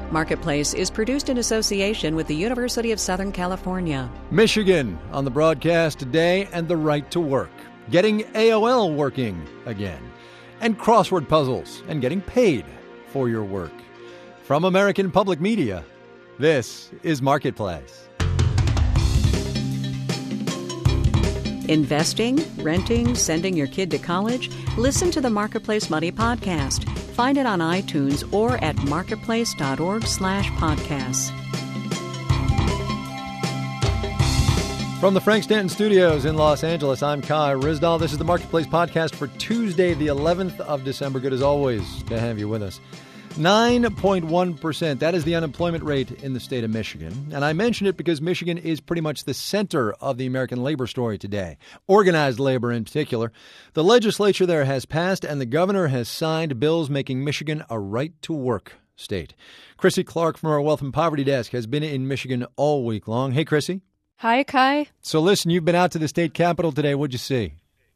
Marketplace is produced in association with the University of Southern California. Michigan on the broadcast today, and the right to work. Getting AOL working again. And crossword puzzles, and getting paid for your work. From American Public Media, this is Marketplace. Investing, renting, sending your kid to college? Listen to the Marketplace Money Podcast. Find it on iTunes or at marketplace.org/podcasts. From the Frank Stanton Studios in Los Angeles, I'm Kai Ryssdal. This is the Marketplace Podcast for Tuesday, the 11th of December. Good as always to have you with us. 9.1%. That is the unemployment rate in the state of Michigan. And I mention it because Michigan is pretty much the center of the American labor story today, organized labor in particular. The legislature there has passed and the governor has signed bills making Michigan a right-to-work state. Chrissy Clark from our Wealth and Poverty Desk has been in Michigan all week long. Hey, Chrissy. Hi, Kai. So listen, you've been out to the state capitol today. What'd you see?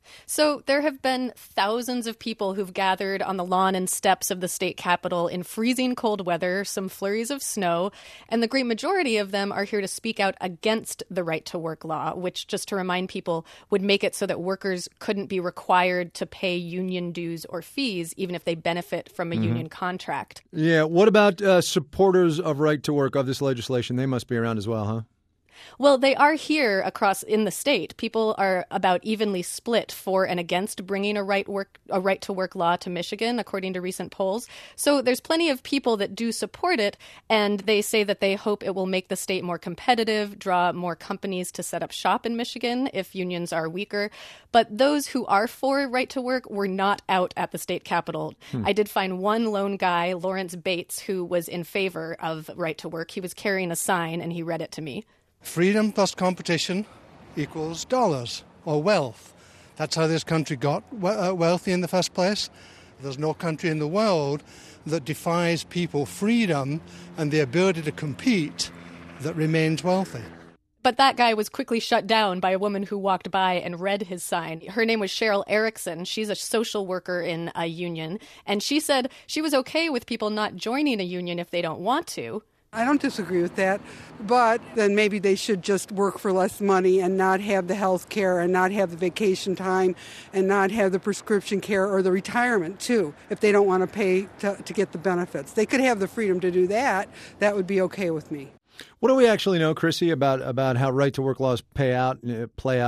So there have been thousands of people who've gathered on the lawn and steps of the state capitol in freezing cold weather, some flurries of snow, and the great majority of them are here to speak out against the right-to-work law, which, just to remind people, would make it so that workers couldn't be required to pay union dues or fees, even if they benefit from a union contract. Yeah, what about supporters of right-to-work of this legislation? They must be around as well, huh? Well, they are here across in the state. People are about evenly split for and against bringing a right-to-work law to Michigan, according to recent polls. So there's plenty of people that do support it, and they say that they hope it will make the state more competitive, draw more companies to set up shop in Michigan if unions are weaker. But those who are for right-to-work were not out at the state capitol. I did find one lone guy, Lawrence Bates, who was in favor of right-to-work. He was carrying a sign, and he read it to me. Freedom plus competition equals dollars or wealth. That's how this country got wealthy in the first place. There's no country in the world that defies people freedom and the ability to compete that remains wealthy. But that guy was quickly shut down by a woman who walked by and read his sign. Her name was Cheryl Erickson. She's a social worker in a union. And she said she was okay with people not joining a union if they don't want to. I don't disagree with that, but then maybe they should just work for less money and not have the health care and not have the vacation time and not have the prescription care or the retirement, too, if they don't want to pay to get the benefits. They could have the freedom to do that. That would be okay with me. What do we actually know, Chrissy, about how right-to-work laws play out in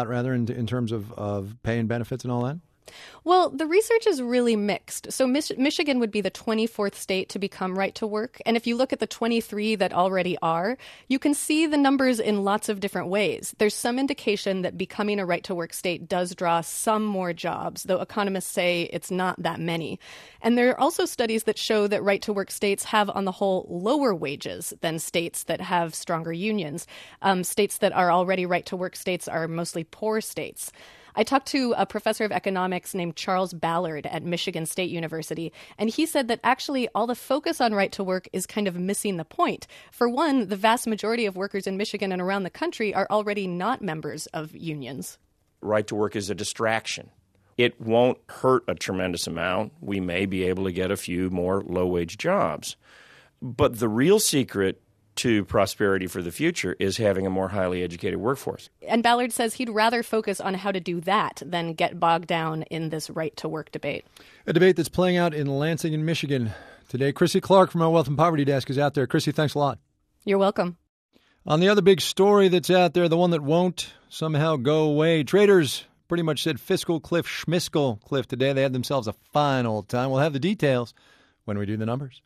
terms of pay and benefits and all that? Well, the research is really mixed. So Michigan would be the 24th state to become right to work. And if you look at the 23 that already are, you can see the numbers in lots of different ways. There's some indication that becoming a right to work state does draw some more jobs, though economists say it's not that many. And there are also studies that show that right to work states have, on the whole, lower wages than states that have stronger unions. States that are already right to work states are mostly poor states. I talked to a professor of economics named Charles Ballard at Michigan State University, and he said that actually all the focus on right to work is kind of missing the point. For one, the vast majority of workers in Michigan and around the country are already not members of unions. Right to work is a distraction. It won't hurt a tremendous amount. We may be able to get a few more low-wage jobs. But the real secret to prosperity for the future is having a more highly educated workforce. And Ballard says he'd rather focus on how to do that than get bogged down in this right-to-work debate. A debate that's playing out in Lansing and Michigan today. Chrissy Clark from our Wealth and Poverty Desk is out there. Chrissy, thanks a lot. You're welcome. On the other big story that's out there, the one that won't somehow go away, traders pretty much said fiscal cliff, schmiskel cliff today. They had themselves a fine old time. We'll have the details when we do the numbers.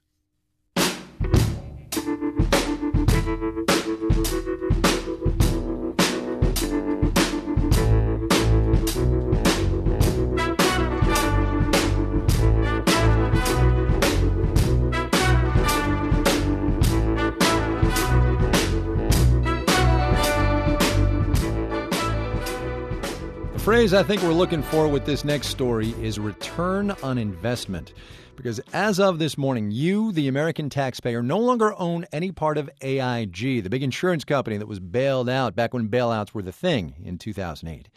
The phrase I think we're looking for with this next story is return on investment. Because as of this morning, you, the American taxpayer, no longer own any part of AIG, the big insurance company that was bailed out back when bailouts were the thing in 2008.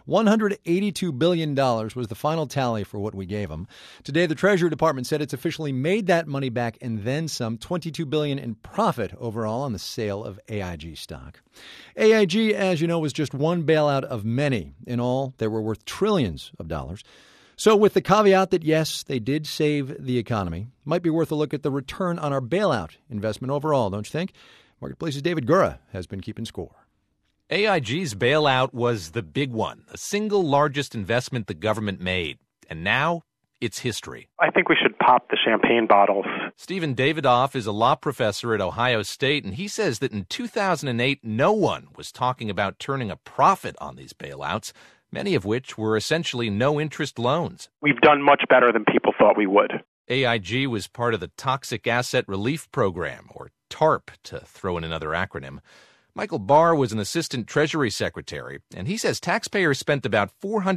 $182 billion was the final tally for what we gave them. Today, the Treasury Department said it's officially made that money back and then some, $22 billion in profit overall on the sale of AIG stock. AIG, as you know, was just one bailout of many. In all, they were worth trillions of dollars. So with the caveat that, yes, they did save the economy, might be worth a look at the return on our bailout investment overall, don't you think? Marketplace's David Gura has been keeping score. AIG's bailout was the big one, the single largest investment the government made. And now it's history. I think we should pop the champagne bottles. Stephen Davidoff is a law professor at Ohio State, and he says that in 2008, no one was talking about turning a profit on these bailouts, many of which were essentially no-interest loans. We've done much better than people thought we would. AIG was part of the Toxic Asset Relief Program, or TARP, to throw in another acronym. Michael Barr was an assistant Treasury secretary, and he says taxpayers spent about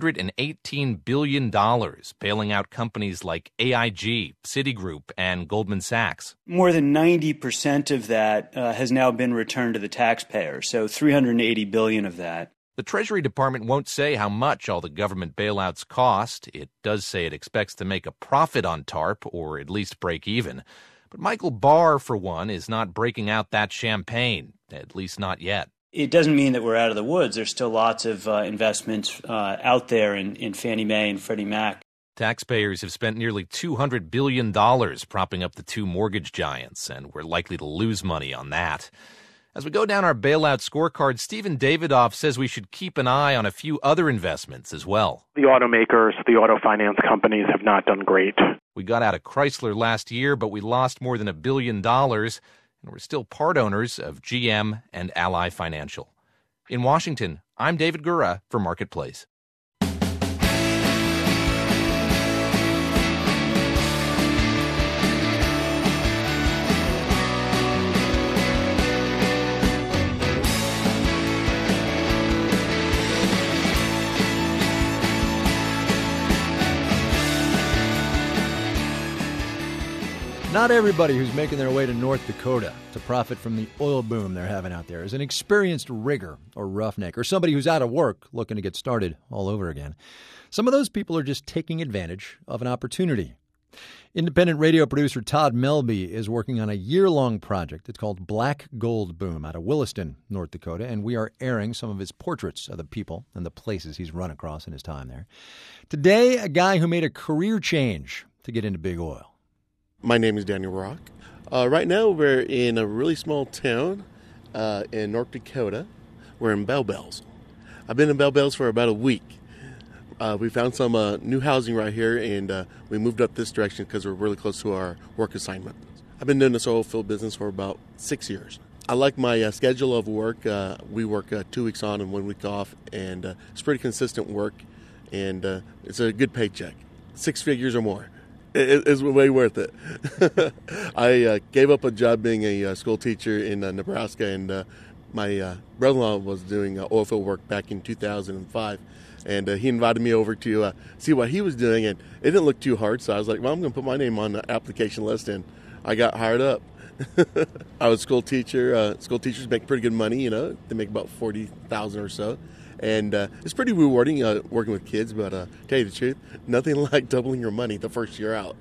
$418 billion bailing out companies like AIG, Citigroup, and Goldman Sachs. More than 90% of that has now been returned to the taxpayer, so $380 billion of that. The Treasury Department won't say how much all the government bailouts cost. It does say it expects to make a profit on TARP, or at least break even. But Michael Barr, for one, is not breaking out that champagne, at least not yet. It doesn't mean that we're out of the woods. There's still lots of investments out there in Fannie Mae and Freddie Mac. Taxpayers have spent nearly $200 billion propping up the two mortgage giants, and we're likely to lose money on that. As we go down our bailout scorecard, Stephen Davidoff says we should keep an eye on a few other investments as well. The automakers, the auto finance companies have not done great. We got out of Chrysler last year, but we lost more than $1 billion, and we're still part owners of GM and Ally Financial. In Washington, I'm David Gura for Marketplace. Not everybody who's making their way to North Dakota to profit from the oil boom they're having out there is an experienced rigger or roughneck or somebody who's out of work looking to get started all over again. Some of those people are just taking advantage of an opportunity. Independent radio producer Todd Melby is working on a year-long project. It's called Black Gold Boom out of Williston, North Dakota, and we are airing some of his portraits of the people and the places he's run across in his time there. Today, a guy who made a career change to get into big oil. My name is Daniel Rock. Right now we're in a really small town in North Dakota. We're in Bell Bells. I've been in Bell Bells for about a week. We found some new housing right here, and we moved up this direction because we're really close to our work assignment. I've been doing this oil field business for about 6 years. I like my schedule of work. We work 2 weeks on and 1 week off, and it's pretty consistent work, and it's a good paycheck, 6 figures or more. It's way worth it. I gave up a job being a school teacher in Nebraska, and my brother-in-law was doing oil field work back in 2005, and he invited me over to see what he was doing, and it didn't look too hard, so I was like, well, I'm going to put my name on the application list, and I got hired up. I was a school teacher. School teachers make pretty good money, you know. They make about $40,000 or so. And it's pretty rewarding working with kids, but tell you the truth, nothing like doubling your money the first year out.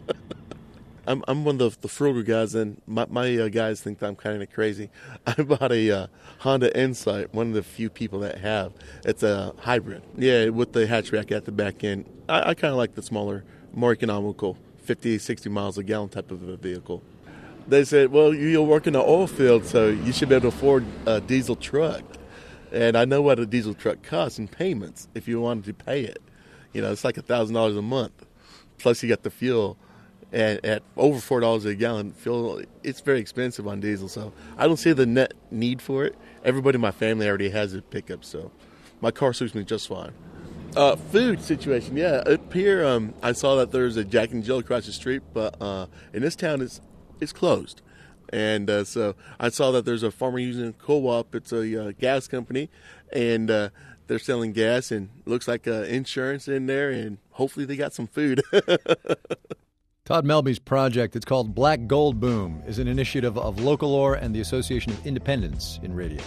I'm one of the frugal guys, and my guys think that I'm kind of crazy. I bought a Honda Insight, one of the few people that have. It's a hybrid. Yeah, with the hatchback at the back end. I kind of like the smaller, more economical, 50, 60 miles a gallon type of a vehicle. They said, well, you'll work in the oil field, so you should be able to afford a diesel truck. And I know what a diesel truck costs in payments if you wanted to pay it. You know, it's like $1,000 a month. Plus you got the fuel. And at over $4 a gallon, fuel, it's very expensive on diesel. So I don't see the net need for it. Everybody in my family already has a pickup, so my car suits me just fine. Food situation, yeah. Up here, I saw that there's a Jack and Jill across the street, but in this town, it's closed. And so I saw that there's a farmer using co-op. It's a gas company, and they're selling gas, and looks like insurance in there, and hopefully they got some food. Todd Melby's project, it's called Black Gold Boom, is an initiative of Localore and the Association of Independents in Radio.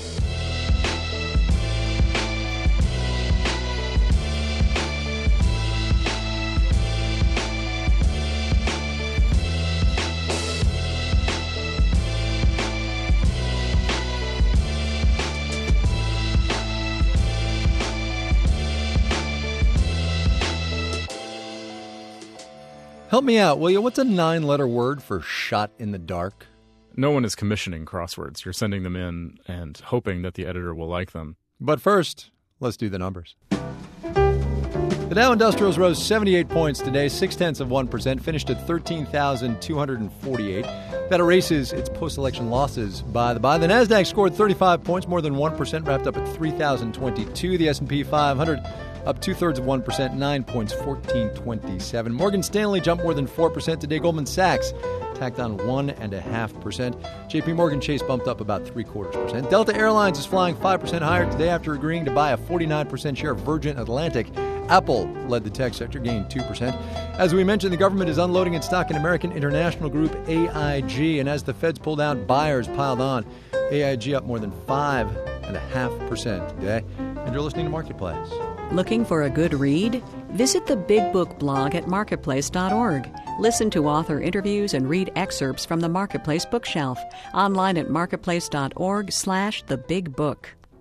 Help me out, will you? What's a 9-letter word for shot in the dark? No one is commissioning crosswords. You're sending them in and hoping that the editor will like them. But first, let's do the numbers. The Dow Industrials rose 78 points today, 0.6%, finished at 13,248. That erases its post-election losses by the by. The Nasdaq scored 35 points, more than 1%, wrapped up at 3,022. The S&P 500 up 0.2%, 9 points, 1427. Morgan Stanley jumped more than 4% today. Goldman Sachs tacked on 1.5%. JP Morgan Chase bumped up about 0.75%. Delta Airlines is flying 5% higher today after agreeing to buy a 49% share of Virgin Atlantic. Apple led the tech sector, gained 2%. As we mentioned, the government is unloading its stock in American International Group, AIG. And as the feds pulled out, buyers piled on. AIG up more than 5.5% today. And you're listening to Marketplace. Looking for a good read? Visit the Big Book blog at marketplace.org. Listen to author interviews and read excerpts from the Marketplace bookshelf. Online at marketplace.org/thebigbook.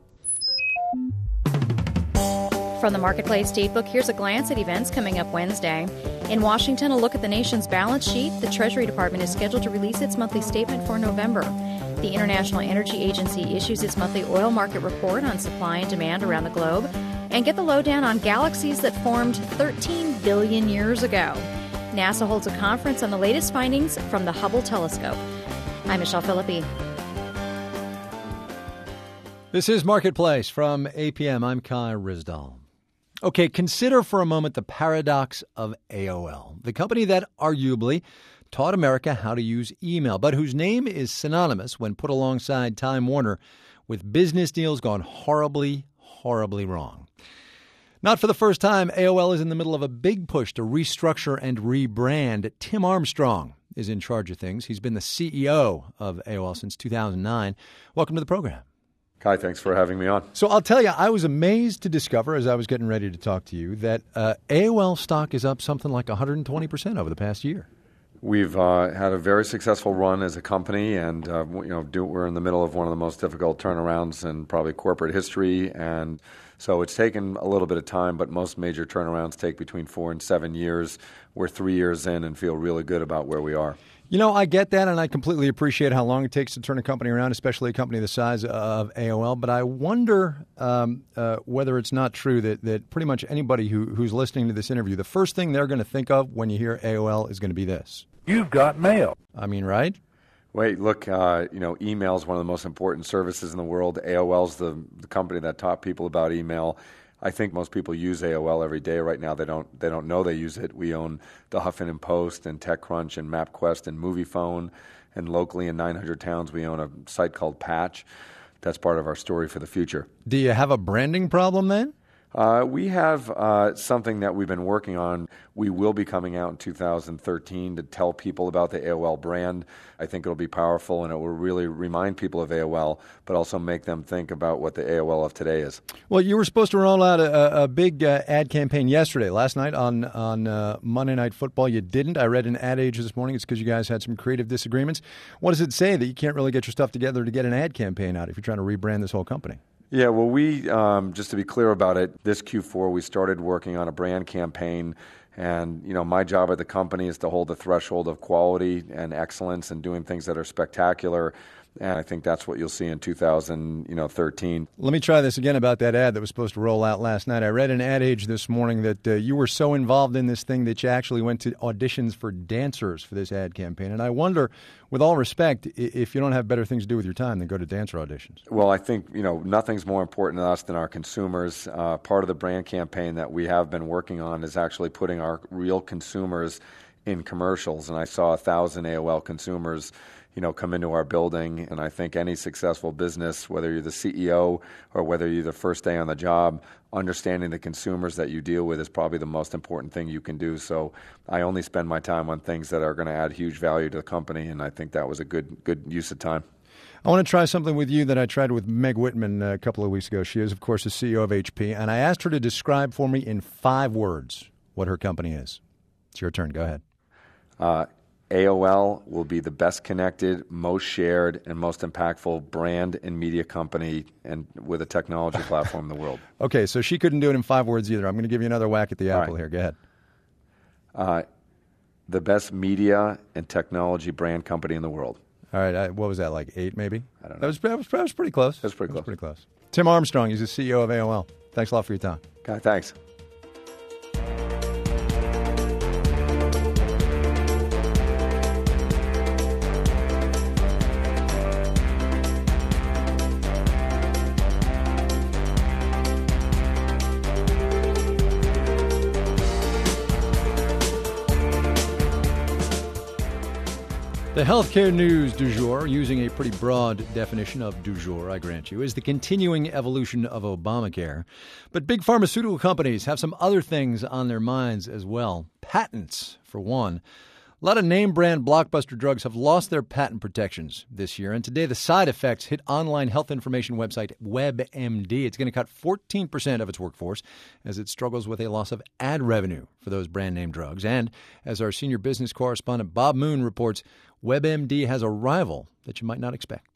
From the Marketplace Datebook, here's a glance at events coming up Wednesday. In Washington, a look at the nation's balance sheet. The Treasury Department is scheduled to release its monthly statement for November. The International Energy Agency issues its monthly oil market report on supply and demand around the globe. And get the lowdown on galaxies that formed 13 billion years ago. NASA holds a conference on the latest findings from the Hubble telescope. I'm Michelle Philippi. This is Marketplace from APM. I'm Kai Rizdal. Okay, consider for a moment the paradox of AOL, the company that arguably taught America how to use email, but whose name is synonymous when put alongside Time Warner with business deals gone horribly, horribly wrong. Not for the first time, AOL is in the middle of a big push to restructure and rebrand. Tim Armstrong is in charge of things. He's been the CEO of AOL since 2009. Welcome to the program. Kai, thanks for having me on. So I'll tell you, I was amazed to discover as I was getting ready to talk to you that AOL stock is up something like 120% over the past year. We've had a very successful run as a company, and we're in the middle of one of the most difficult turnarounds in probably corporate history, and so it's taken a little bit of time, but most major turnarounds take between 4 and 7 years. We're 3 years in and feel really good about where we are. You know, I get that, and I completely appreciate how long it takes to turn a company around, especially a company the size of AOL. But I wonder whether it's not true that pretty much anybody who's listening to this interview, the first thing they're going to think of when you hear AOL is going to be this. You've got mail. I mean, right? Wait, look, email is one of the most important services in the world. AOL's the company that taught people about email. I think most people use AOL every day right now. They don't know they use it. We own the Huffington Post and TechCrunch and MapQuest and MoviePhone, and locally in 900 towns we own a site called Patch. That's part of our story for the future. Do you have a branding problem then? We have something that we've been working on. We will be coming out in 2013 to tell people about the AOL brand. I think it'll be powerful, and it will really remind people of AOL, but also make them think about what the AOL of today is. Well, you were supposed to roll out a big ad campaign yesterday. Last night on Monday Night Football, you didn't. I read an ad age this morning. It's because you guys had some creative disagreements. What does it say that you can't really get your stuff together to get an ad campaign out if you're trying to rebrand this whole company? Yeah, well, we, just to be clear about it, this Q4 we started working on a brand campaign, and, my job at the company is to hold the threshold of quality and excellence and doing things that are spectacular, and I think that's what you'll see in 2013. Let me try this again about that ad that was supposed to roll out last night. I read an ad age this morning that you were so involved in this thing that you actually went to auditions for dancers for this ad campaign, and I wonder, with all respect, if you don't have better things to do with your time than go to dancer auditions. Well, I think, nothing's more important to us than our consumers. Part of the brand campaign that we have been working on is actually putting our real consumers in commercials, and I saw 1,000 AOL consumers come into our building. And I think any successful business, whether you're the CEO or whether you're the first day on the job, understanding the consumers that you deal with is probably the most important thing you can do. So I only spend my time on things that are going to add huge value to the company, and I think that was a good use of time. I want to try something with you that I tried with Meg Whitman a couple of weeks ago. She is, of course, the CEO of HP, and I asked her to describe for me in 5 words what her company is. It's your turn. Go ahead. AOL will be the best connected, most shared, and most impactful brand and media company and with a technology platform in the world. Okay, so she couldn't do it in 5 words either. I'm going to give you another whack at the apple here. Go ahead. The best media and technology brand company in the world. All right, what was that, like 8 maybe? I don't know. That was pretty close. That was pretty close. Tim Armstrong, he's the CEO of AOL. Thanks a lot for your time. Okay, thanks. The healthcare news du jour, using a pretty broad definition of du jour, I grant you, is the continuing evolution of Obamacare. But big pharmaceutical companies have some other things on their minds as well. Patents, for one. A lot of name-brand blockbuster drugs have lost their patent protections this year, and today the side effects hit online health information website WebMD. It's going to cut 14% of its workforce as it struggles with a loss of ad revenue for those brand-name drugs. And as our senior business correspondent Bob Moon reports, WebMD has a rival that you might not expect.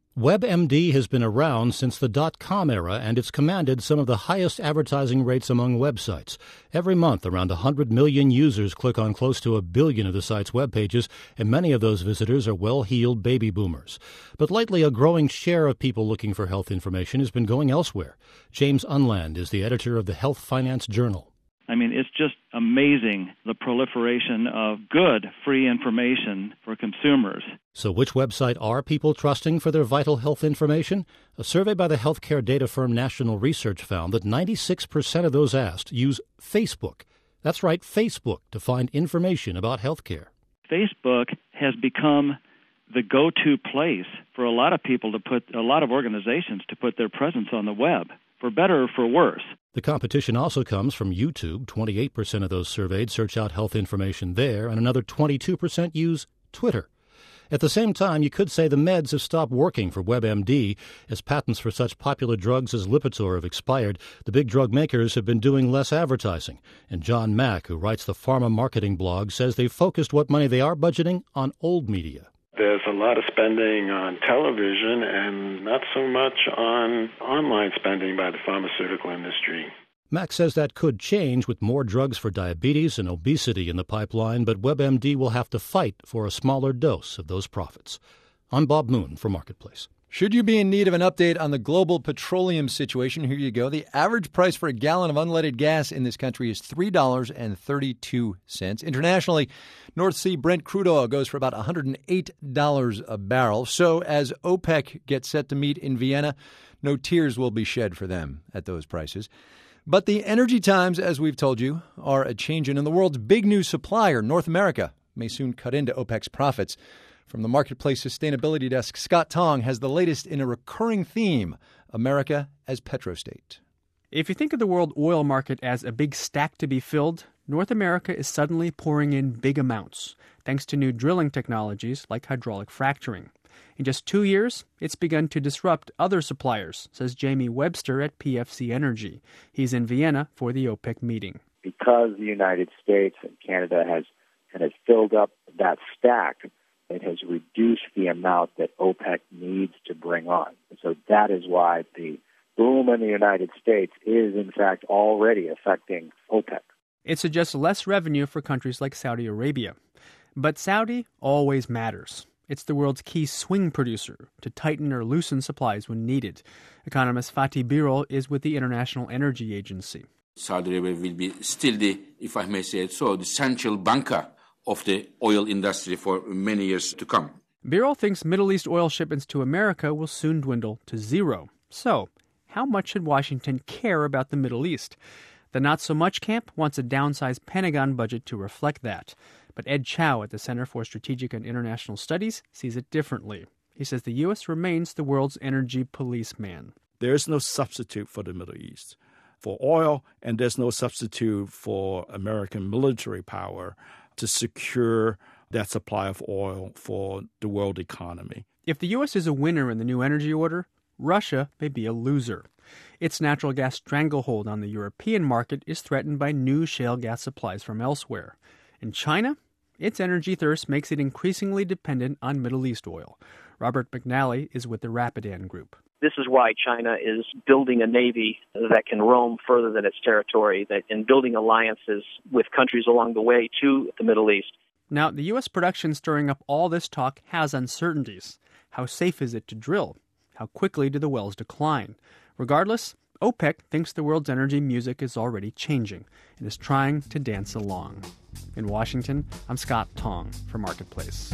WebMD has been around since the .com era, and it's commanded some of the highest advertising rates among websites. Every month, around 100 million users click on close to 1 billion of the site's web pages, and many of those visitors are well-heeled baby boomers. But lately, a growing share of people looking for health information has been going elsewhere. James Unland is the editor of the Health Finance Journal. I mean, it's just amazing, the proliferation of good, free information for consumers. So which website are people trusting for their vital health information? A survey by the healthcare data firm National Research found that 96% of those asked use Facebook. That's right, Facebook, to find information about healthcare. Facebook has become the go-to place for a lot of people a lot of organizations to put their presence on the web, for better or for worse. The competition also comes from YouTube. 28% of those surveyed search out health information there, and another 22% use Twitter. At the same time, you could say the meds have stopped working for WebMD. As patents for such popular drugs as Lipitor have expired, the big drug makers have been doing less advertising. And John Mack, who writes the pharma marketing blog, says they've focused what money they are budgeting on old media. There's a lot of spending on television and not so much on online spending by the pharmaceutical industry. Mack says that could change with more drugs for diabetes and obesity in the pipeline, but WebMD will have to fight for a smaller dose of those profits. I'm Bob Moon for Marketplace. Should you be in need of an update on the global petroleum situation, here you go. The average price for a gallon of unleaded gas in this country is $3.32. Internationally, North Sea Brent crude oil goes for about $108 a barrel. So as OPEC gets set to meet in Vienna, no tears will be shed for them at those prices. But the energy times, as we've told you, are a-changin', and the world's big new supplier, North America, may soon cut into OPEC's profits. From the Marketplace Sustainability Desk, Scott Tong has the latest in a recurring theme, America as petrostate. If you think of the world oil market as a big stack to be filled, North America is suddenly pouring in big amounts, thanks to new drilling technologies like hydraulic fracturing. In just 2 years, it's begun to disrupt other suppliers, says Jamie Webster at PFC Energy. He's in Vienna for the OPEC meeting. Because the United States and Canada has filled up that stack, it has reduced the amount that OPEC needs to bring on. So that is why the boom in the United States is, in fact, already affecting OPEC. It suggests less revenue for countries like Saudi Arabia. But Saudi always matters. It's the world's key swing producer to tighten or loosen supplies when needed. Economist Fatih Birol is with the International Energy Agency. Saudi Arabia will be still the, if I may say it so, the central banker of the oil industry for many years to come. Birol thinks Middle East oil shipments to America will soon dwindle to zero. So, how much should Washington care about the Middle East? The not-so-much camp wants a downsized Pentagon budget to reflect that. But Ed Chow at the Center for Strategic and International Studies sees it differently. He says the U.S. remains the world's energy policeman. There is no substitute for the Middle East for oil, and there's no substitute for American military power to secure that supply of oil for the world economy. If the U.S. is a winner in the new energy order, Russia may be a loser. Its natural gas stranglehold on the European market is threatened by new shale gas supplies from elsewhere. In China, its energy thirst makes it increasingly dependent on Middle East oil. Robert McNally is with the Rapidan Group. This is why China is building a navy that can roam further than its territory and building alliances with countries along the way to the Middle East. Now, the U.S. production stirring up all this talk has uncertainties. How safe is it to drill? How quickly do the wells decline? Regardless, OPEC thinks the world's energy music is already changing and is trying to dance along. In Washington, I'm Scott Tong for Marketplace.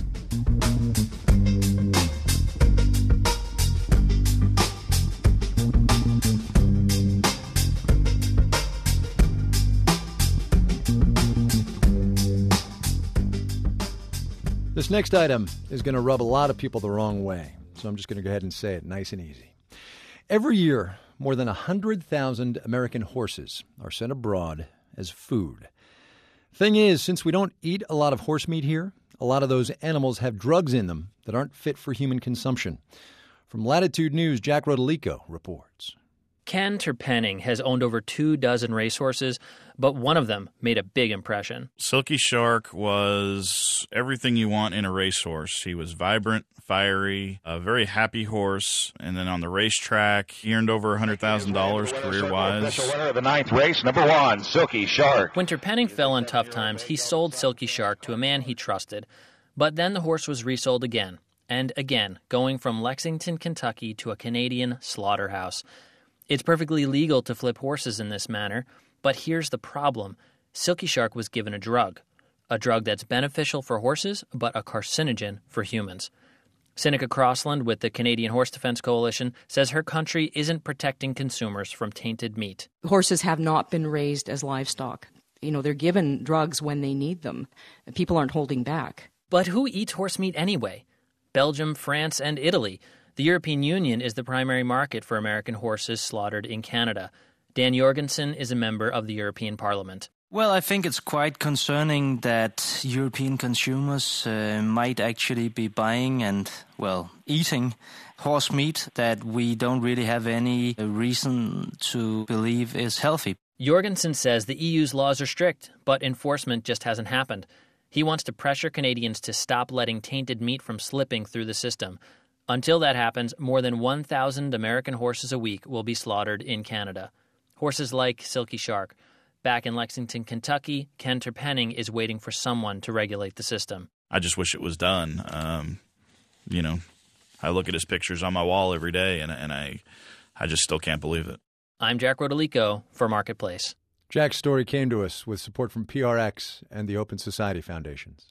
This next item is going to rub a lot of people the wrong way, so I'm just going to go ahead and say it nice and easy. Every year, more than 100,000 American horses are sent abroad as food. Thing is, since we don't eat a lot of horse meat here, a lot of those animals have drugs in them that aren't fit for human consumption. From Latitude News, Jack Rodolico reports. Ken Terpenning has owned over 24 racehorses, but one of them made a big impression. Silky Shark was everything you want in a racehorse. He was vibrant, fiery, a very happy horse, and then on the racetrack, he earned over $100,000 career-wise. Special winner of the 9th race, number 1, Silky Shark. When Terpenning fell in tough times, he sold Silky Shark to a man he trusted. But then the horse was resold again and again, going from Lexington, Kentucky to a Canadian slaughterhouse. It's perfectly legal to flip horses in this manner, but here's the problem. Silky Shark was given a drug that's beneficial for horses, but a carcinogen for humans. Seneca Crossland with the Canadian Horse Defense Coalition says her country isn't protecting consumers from tainted meat. Horses have not been raised as livestock. They're given drugs when they need them. People aren't holding back. But who eats horse meat anyway? Belgium, France, and Italy. The European Union is the primary market for American horses slaughtered in Canada. Dan Jorgensen is a member of the European Parliament. Well, I think it's quite concerning that European consumers might actually be buying and, eating horse meat that we don't really have any reason to believe is healthy. Jorgensen says the EU's laws are strict, but enforcement just hasn't happened. He wants to pressure Canadians to stop letting tainted meat from slipping through the system. Until that happens, more than 1,000 American horses a week will be slaughtered in Canada. Horses like Silky Shark. Back in Lexington, Kentucky, Ken Terpenning is waiting for someone to regulate the system. I just wish it was done. I look at his pictures on my wall every day, and I just still can't believe it. I'm Jack Rodolico for Marketplace. Jack's story came to us with support from PRX and the Open Society Foundations.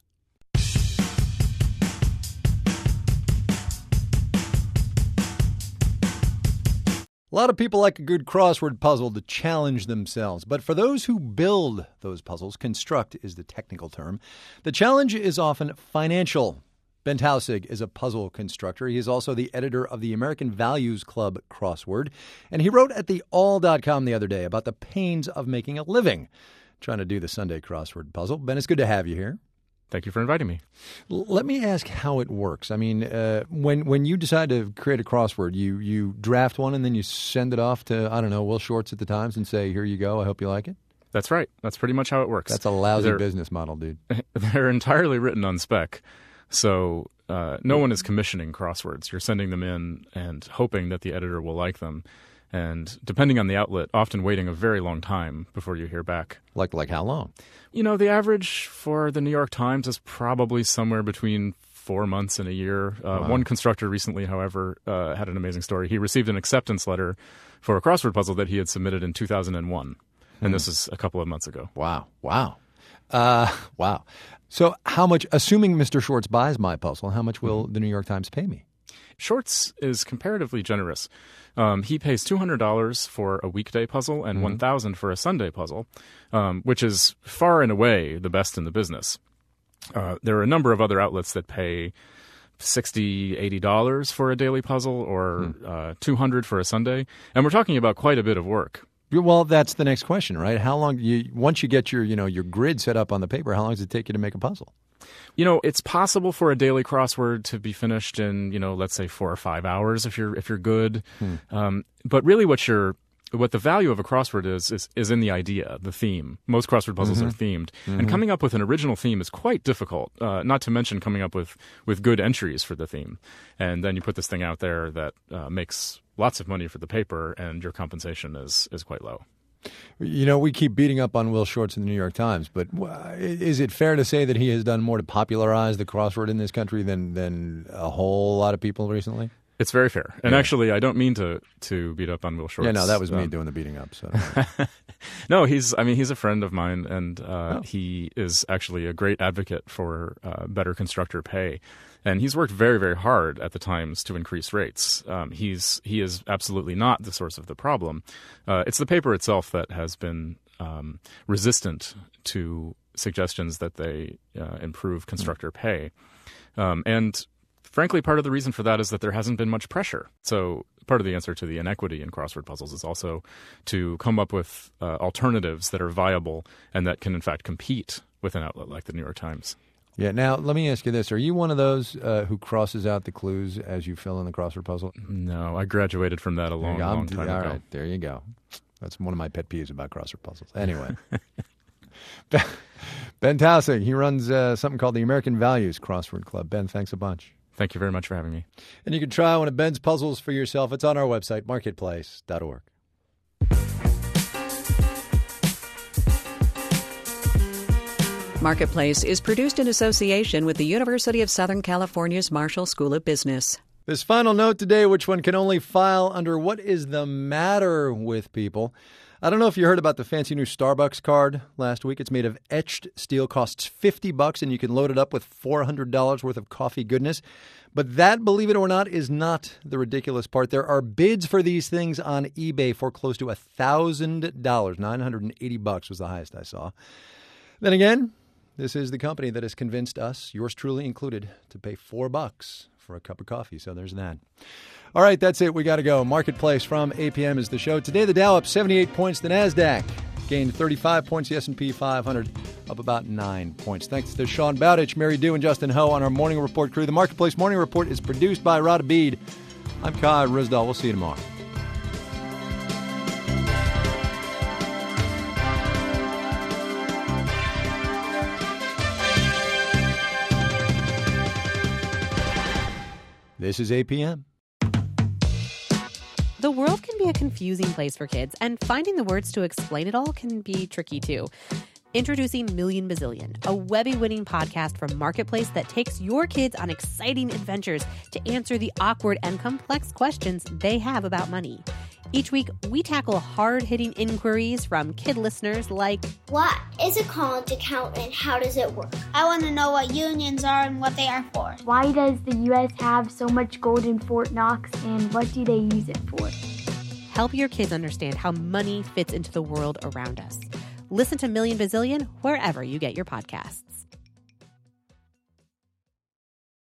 A lot of people like a good crossword puzzle to challenge themselves. But for those who build those puzzles, construct is the technical term, the challenge is often financial. Bent Hausig is a puzzle constructor. He is also the editor of the American Values Club crossword. And he wrote at theall.com the other day about the pains of making a living trying to do the Sunday crossword puzzle. Ben, it's good to have you here. Thank you for inviting me. Let me ask how it works. I mean, when you decide to create a crossword, you draft one and then you send it off to, Will Shortz at the Times and say, here you go, I hope you like it? That's right. That's pretty much how it works. That's a lousy business model, dude. They're entirely written on spec. So no one is commissioning crosswords. You're sending them in and hoping that the editor will like them. And depending on the outlet, often waiting a very long time before you hear back. Like how long? The average for the New York Times is probably somewhere between 4 months and a year. Wow. One constructor recently, however, had an amazing story. He received an acceptance letter for a crossword puzzle that he had submitted in 2001. And this is a couple of months ago. Wow. So how much, assuming Mr. Shortz buys my puzzle, how much will the New York Times pay me? Shortz is comparatively generous. He pays $200 for a weekday puzzle and $1,000 for a Sunday puzzle, which is far and away the best in the business. There are a number of other outlets that pay $60, $80 for a daily puzzle, or $200 for a Sunday, and we're talking about quite a bit of work. Well, that's the next question, right? How long once you get your grid set up on the paper, how long does it take you to make a puzzle? It's possible for a daily crossword to be finished in, let's say 4 or 5 hours if you're good. But really what the value of a crossword is in the idea, the theme. Most crossword puzzles are themed. And coming up with an original theme is quite difficult, not to mention coming up with good entries for the theme. And then you put this thing out there that makes lots of money for the paper, and your compensation is quite low. We keep beating up on Will Shortz in the New York Times, but is it fair to say that he has done more to popularize the crossword in this country than a whole lot of people recently? It's very fair. And actually, I don't mean to beat up on Will Shortz. Yeah, no, that was me doing the beating up. So. No, he's a friend of mine, and he is actually a great advocate for better constructor pay. And he's worked very, very hard at the Times to increase rates. He is absolutely not the source of the problem. It's the paper itself that has been resistant to suggestions that they improve constructor pay. And frankly, part of the reason for that is that there hasn't been much pressure. So part of the answer to the inequity in crossword puzzles is also to come up with alternatives that are viable and that can, in fact, compete with an outlet like the New York Times. Yeah. Now, let me ask you this. Are you one of those who crosses out the clues as you fill in the crossword puzzle? No, I graduated from that a long time ago. All right. There you go. That's one of my pet peeves about crossword puzzles. Anyway. Ben Taussig, he runs something called the American Values Crossword Club. Ben, thanks a bunch. Thank you very much for having me. And you can try one of Ben's puzzles for yourself. It's on our website, marketplace.org. Marketplace is produced in association with the University of Southern California's Marshall School of Business. This final note today, which one can only file under what is the matter with people. I don't know if you heard about the fancy new Starbucks card last week. It's made of etched steel, costs $50, and you can load it up with $400 worth of coffee goodness. But that, believe it or not, is not the ridiculous part. There are bids for these things on eBay for close to $1,000. $980 was the highest I saw. Then again, this is the company that has convinced us, yours truly included, to pay $4 for a cup of coffee. So there's that. All right, that's it. We got to go. Marketplace from 8 p.m. is the show. Today, the Dow up 78 points. The NASDAQ gained 35 points. The S&P 500 up about 9 points. Thanks to Sean Bowditch, Mary Dew, and Justin Ho on our Morning Report crew. The Marketplace Morning Report is produced by Rod Abid. I'm Kai Risdall. We'll see you tomorrow. This is 8 p.m. The world can be a confusing place for kids, and finding the words to explain it all can be tricky too. Introducing Million Bazillion, a Webby-winning podcast from Marketplace that takes your kids on exciting adventures to answer the awkward and complex questions they have about money. Each week, we tackle hard-hitting inquiries from kid listeners like, what is a college account and how does it work? I want to know what unions are and what they are for. Why does the U.S. have so much gold in Fort Knox, and what do they use it for? Help your kids understand how money fits into the world around us. Listen to Million Bazillion wherever you get your podcasts.